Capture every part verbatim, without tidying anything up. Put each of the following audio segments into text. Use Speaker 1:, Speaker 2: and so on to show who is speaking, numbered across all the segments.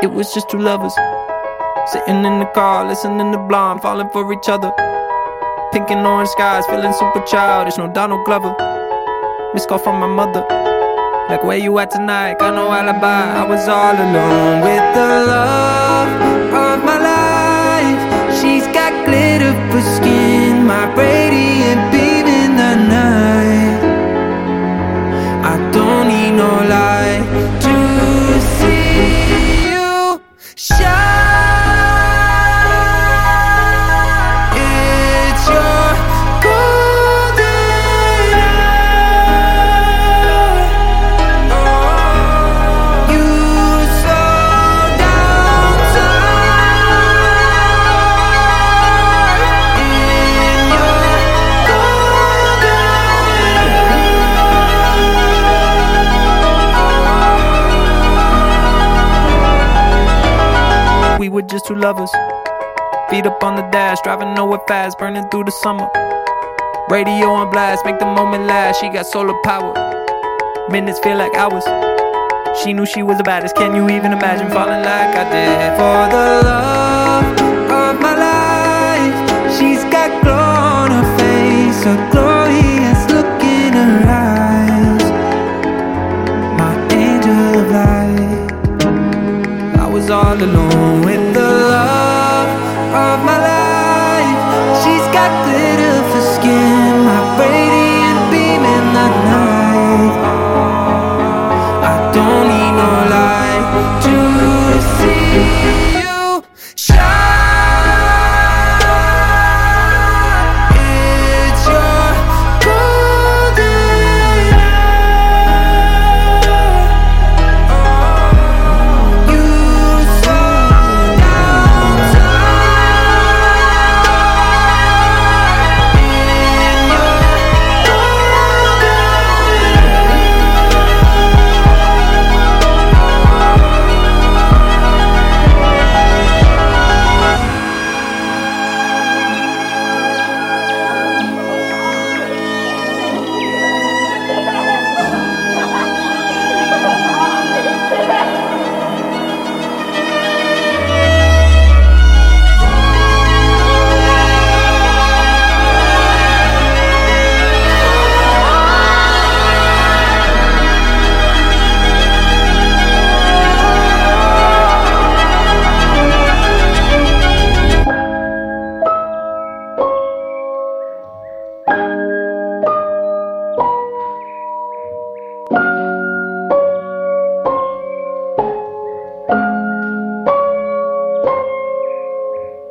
Speaker 1: It was just two lovers sitting in the car, listening to Blonde, falling for each other. Pink and orange skies, feeling super childish. No Donald Glover. Missed call from my mother, like, where you at tonight? Got no alibi. I was all alone with the love of my life. She's got glitter for skin, my radiant beam in the night. I don't need no light to see you shine. We were just two lovers, feet up on the dash, driving nowhere fast, burning through the summer. Radio on blast, make the moment last. She got solar power, minutes feel like hours. She knew she was the baddest. Can you even imagine falling like I did? For the love of my life, she's got glow on her face, a glorious look in her eyes. My angel of light. I was all alone with the love of my life. She's got glitter for skin, my radiant beam in the night. I don't need no light to see you shine. It's your golden hour. You slow down time in your golden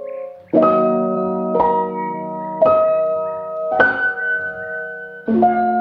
Speaker 1: Thank you.